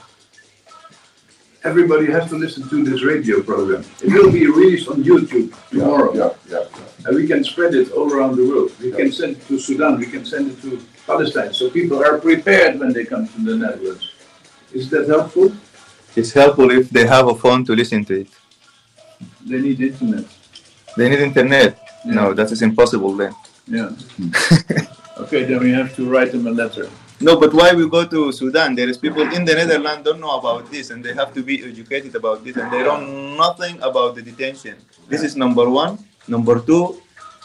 Everybody has to listen to this radio program. It will be released on YouTube tomorrow. Yeah. And we can spread it all around the world. We can send it to Sudan, we can send it to Palestine, so people are prepared when they come to the Netherlands. Is that helpful? It's helpful if they have a phone to listen to it. They need internet. They need internet. Yeah. No, that is impossible then. Yeah. Okay, then we have to write them a letter. No, but why we go to Sudan? There is people in the Netherlands don't know about this, and they have to be educated about this, and they don't know nothing about the detention. This is number one. Number two,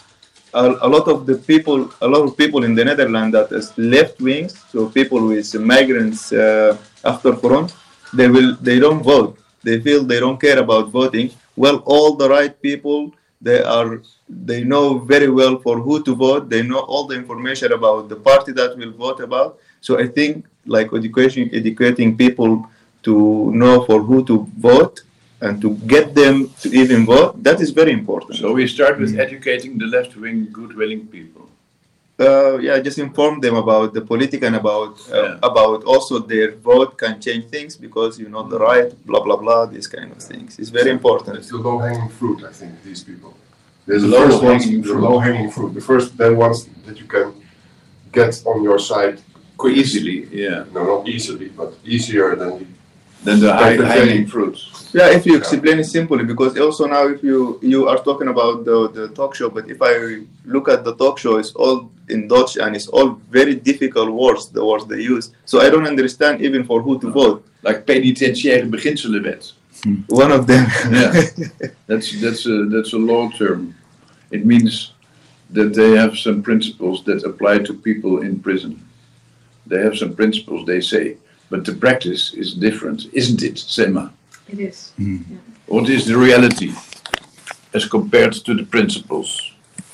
a lot of people in the Netherlands that is left wings, so people with migrants after front, they don't vote. They feel they don't care about voting. Well, all the right people, they know very well for who to vote. They know all the information about the party that will vote about. So I think like educating people to know for who to vote and to get them to even vote, that is very important. So we start with educating the left-wing, good-willing people. Just inform them about the politics and about also their vote can change things because you know the right, blah blah blah, these kind of things. It's very important. It's the low-hanging fruit, I think. These people. There's the low-hanging fruit. The first ones that you can get on your side quite easily. Yeah. No, not easily, but easier than the high-hanging fruits. Yeah, if you explain it simply, because also now if you are talking about the talk show, but if I look at the talk show, it's all in Dutch and it's all very difficult words, the words they use. So I don't understand even for who to vote. Like penitentiaire beginselenwet. One of them. Yeah, that's a law term. It means that they have some principles that apply to people in prison. They have some principles, they say, but the practice is different, isn't it, Sema? It is. Yeah. What is the reality as compared to the principles?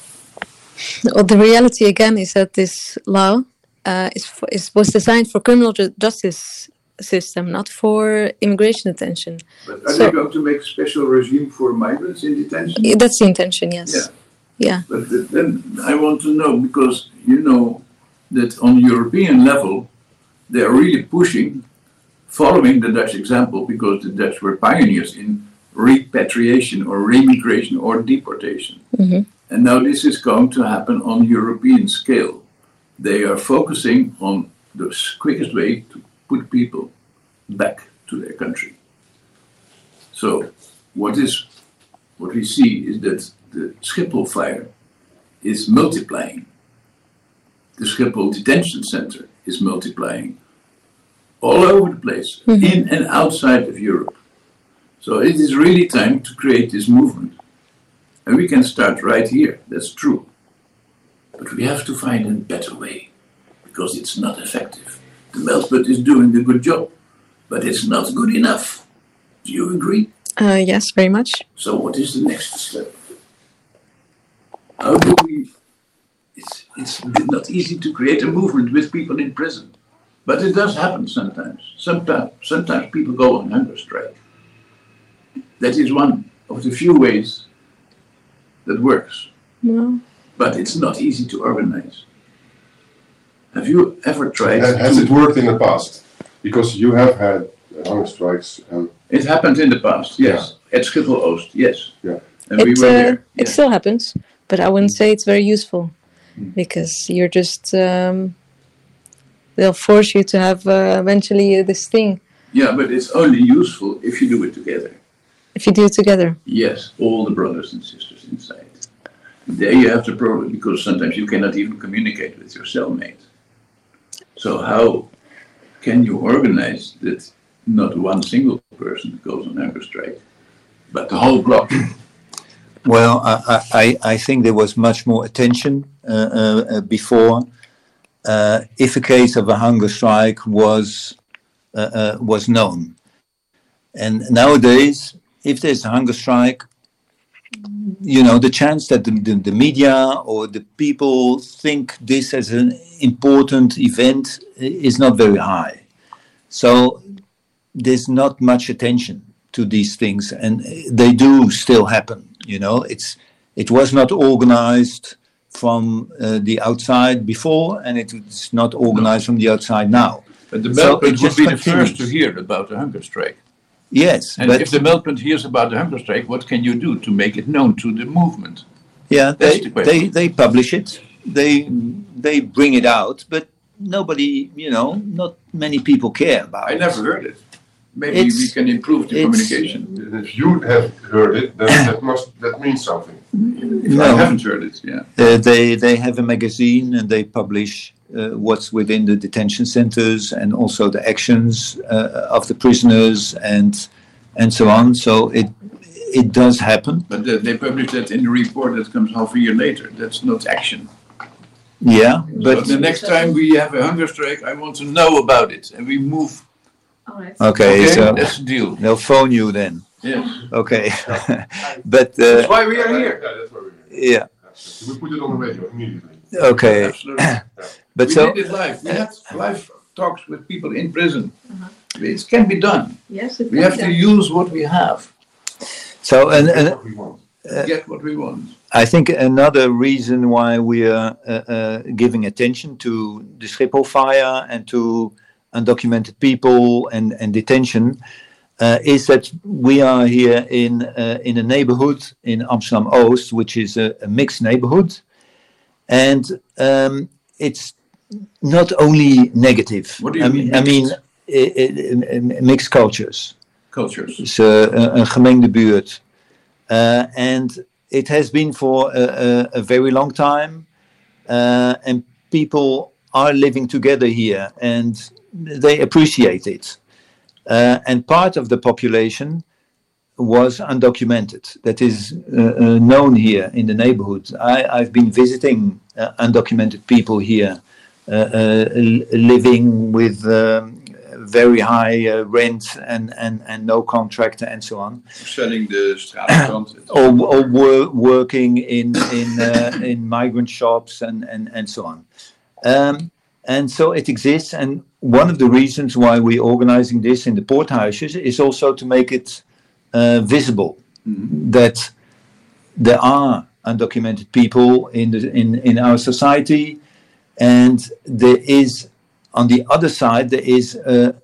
Well, the reality again is that this law was designed for criminal justice system, not for immigration detention. But are they going to make a special regime for migrants in detention? That's the intention, yes. Yeah. But then I want to know, because you know that on European level, they are really pushing, following the Dutch example, because the Dutch were pioneers in repatriation or remigration or deportation. Mm-hmm. And now this is going to happen on European scale. They are focusing on the quickest way to put people back to their country. So what we see is that the Schiphol fire is multiplying. The Schiphol detention center is multiplying all over the place, mm-hmm. in and outside of Europe. So it is really time to create this movement. And we can start right here, that's true. But we have to find a better way, because it's not effective. The Melsput is doing a good job, but it's not good enough. Do you agree? Yes, very much. So what is the next step? How do we... It's not easy to create a movement with people in prison. But it does happen sometimes. Sometimes people go on hunger strike. That is one of the few ways that works. No. But it's not easy to organize. Have you ever tried? Has it worked in the past? Because you have had hunger strikes. It happened in the past, yes. At Schiphol Oost, yes. Yeah. And we were there. It still happens, but I wouldn't say it's very useful because you're just they'll force you to have eventually this thing. Yeah, but it's only useful if you do it together. If you do it together. Yes, all the brothers and sisters inside. There you have the problem because sometimes you cannot even communicate with your cellmate. So how can you organize that not one single person goes on hunger strike, but the whole block? Well, I think there was much more attention before. If a case of a hunger strike was known, and nowadays, if there's a hunger strike, the chance that the media or the people think this as an important event is not very high. So there's not much attention to these things, and they do still happen. It was not organized from the outside before, and it's not organized from the outside now. But the Melkpunt would be the first to hear about the hunger strike. Yes, and if the Melkpunt hears about the hunger strike, what can you do to make it known to the movement? Yeah, they publish it, they bring it out, but nobody, not many people care about it. I never heard it. Maybe we can improve the communication. If you have heard it, then that means something. No, I haven't heard it. Yeah. They have a magazine and they publish what's within the detention centers and also the actions of the prisoners and so on. So it does happen. But they publish that in the report that comes half a year later. That's not action. Yeah, but so the next time we have a hunger strike, I want to know about it, and we move. Okay, so that's the deal. They'll phone you then. Yes. Okay, but that's why we are here. Yeah, that's why we're here. Yeah. We put it on the radio immediately. Okay, but we did it live. We had live talks with people in prison. It can be done. Yes, we have to use what we have. So get what we want. I think another reason why we are giving attention to the Schiphol fire and to undocumented people and detention is that we are here in a neighborhood in Amsterdam Oost, which is a mixed neighborhood, and it's not only negative. What do you mean? I mean mixed cultures. Cultures. Dus een gemengde buurt. And it has been for a very long time, and people are living together here, and they appreciate it. And part of the population was undocumented. That is known here in the neighborhood. I've been visiting undocumented people here, living with very high rent and no contract and so on. Selling the straatkant. or working in migrant shops and so on. And so it exists, and one of the reasons why we're organizing this in the Poorthuisjes is also to make it visible that there are undocumented people in our society, and there is, on the other side, there is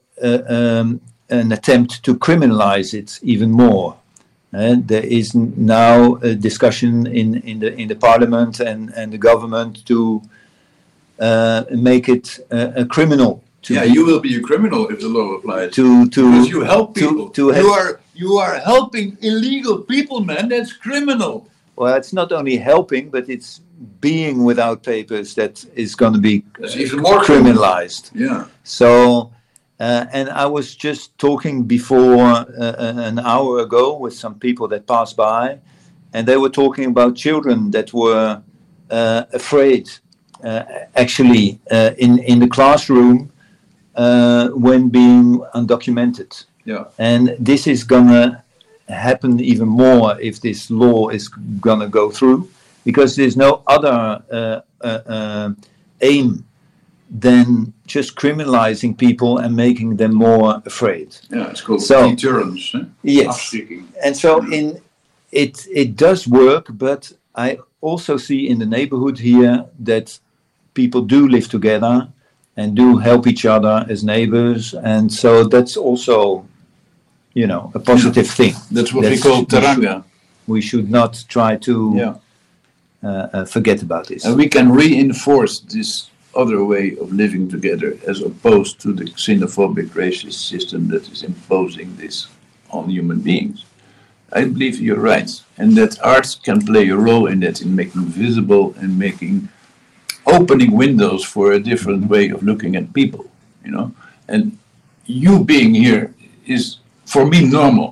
an attempt to criminalize it even more. And there is now a discussion in the parliament and the government to make it a criminal. You will be a criminal if the law applies. Because you help people. You are helping illegal people, man. That's criminal. Well, it's not only helping, but it's being without papers that is going to be even more criminalized. Yeah. So, and I was just talking before an hour ago with some people that passed by, and they were talking about children that were afraid, actually, in the classroom when being undocumented. Yeah. And this is gonna happen even more if this law is gonna go through, because there's no other aim than just criminalizing people and making them more afraid. Yeah, it's called deterrence. Yes, and so it does work, but I also see in the neighborhood here that people do live together and do help each other as neighbors, and so that's also, a positive thing. That's what we call Teranga. We should not try to forget about this. And we can reinforce this other way of living together as opposed to the xenophobic racist system that is imposing this on human beings. I believe you're right, and that art can play a role in that, in making visible and opening windows for a different way of looking at people, And you being here is, for me, normal,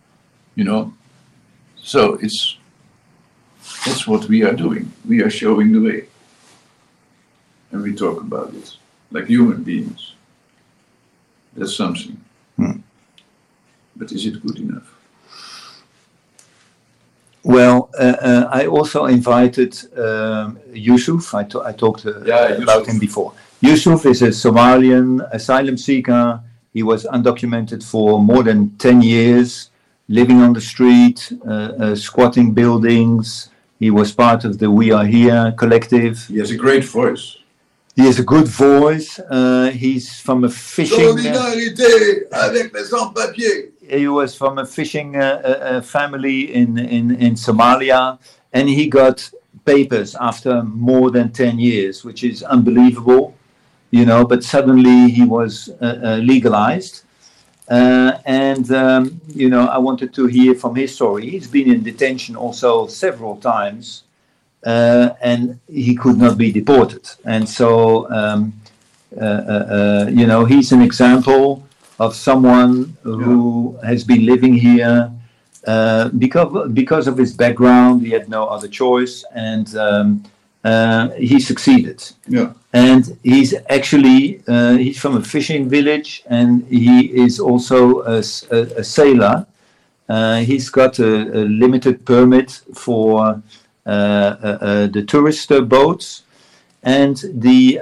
So that's what we are doing. We are showing the way. And we talk about it like human beings. That's something. But is it good enough? Well, I also invited Yusuf. I talked about him before. Yusuf is a Somalian asylum seeker. He was undocumented for more than 10 years, living on the street, squatting buildings. He was part of the We Are Here collective. He has a great voice. He has a good voice. He's from a fishing... Solidarité avec les sans-papiers. He was from a fishing family in Somalia, and he got papers after more than 10 years, which is unbelievable, but suddenly he was legalized. I wanted to hear from his story. He's been in detention also several times, and he could not be deported. And so, he's an example of someone who has been living here because of his background. He had no other choice, and he succeeded. Yeah. And he's actually he's from a fishing village, and he is also a sailor. He's got a limited permit for the tourist boats, and the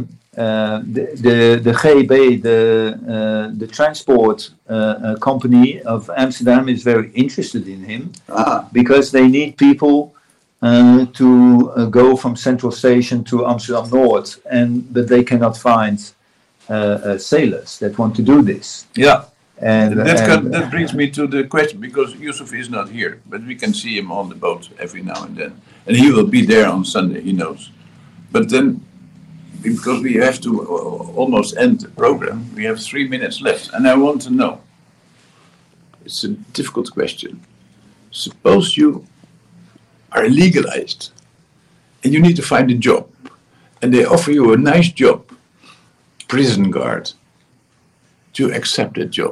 GEB, the transport company of Amsterdam, is very interested in him because they need people to go from Central Station to Amsterdam North, but they cannot find sailors that want to do this. Yeah. And that brings me to the question, because Yusuf is not here, but we can see him on the boat every now and then. And he will be there on Sunday, he knows. But then, because we have to almost end the program, we have 3 minutes left. And I want to know, it's a difficult question. Suppose you are legalized and you need to find a job, and they offer you a nice job, prison guard. Do you accept that job?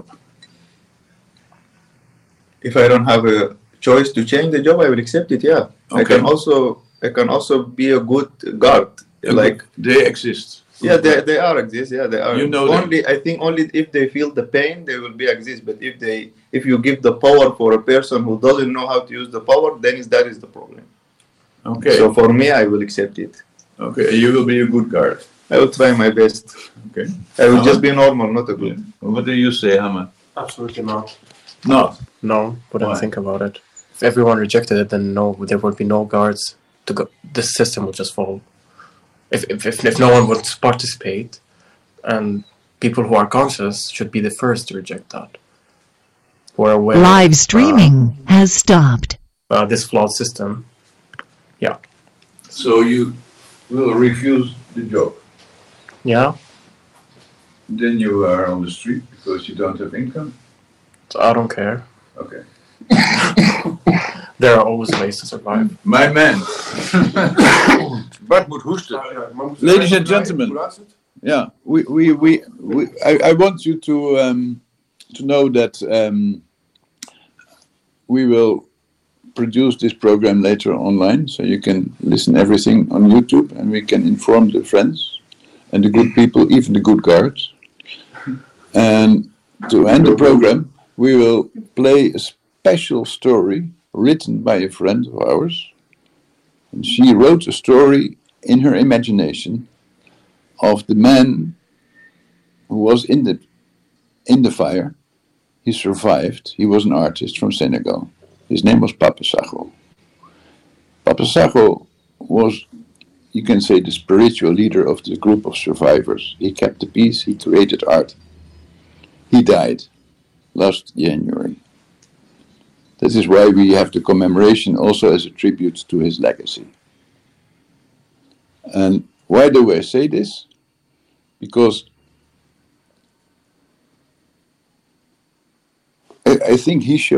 If I don't have a choice to change the job, I will accept it. Yeah. Okay. I can also be a good guard. Like they exist. Yeah, they are exist. Yeah, they are. Only I think only if they feel the pain, they will be exist. But if you give the power for a person who doesn't know how to use the power, then that is the problem. Okay. So for me, I will accept it. Okay, you will be a good guard. I will try my best. Okay. I will just be normal, not a good. Yeah. What do you say, Hammer? Absolutely not. Not? No, wouldn't think about it. If everyone rejected it, then no, there would be no guards to go. This system would just fall. If no one would participate, and people who are conscious should be the first to reject that. Live streaming has stopped. This flawed system. Yeah. So you will refuse the job? Yeah. Then you are on the street because you don't have income? So I don't care. Okay. There are always ways to survive. My man. Bart moet hoesten. Ladies and gentlemen. Yeah, I want you to know that we will produce this program later online, so you can listen everything on YouTube, and we can inform the friends and the good people, even the good guards. And to end the program, we will play a special story written by a friend of ours. And she wrote a story in her imagination of the man who was in the fire. He survived. He was an artist from Senegal. His name was Papa Sakho. Papa Sakho was, you can say, the spiritual leader of the group of survivors. He kept the peace. He created art. He died last January. This is why we have the commemoration also as a tribute to his legacy. And why do I say this? Because I think he showed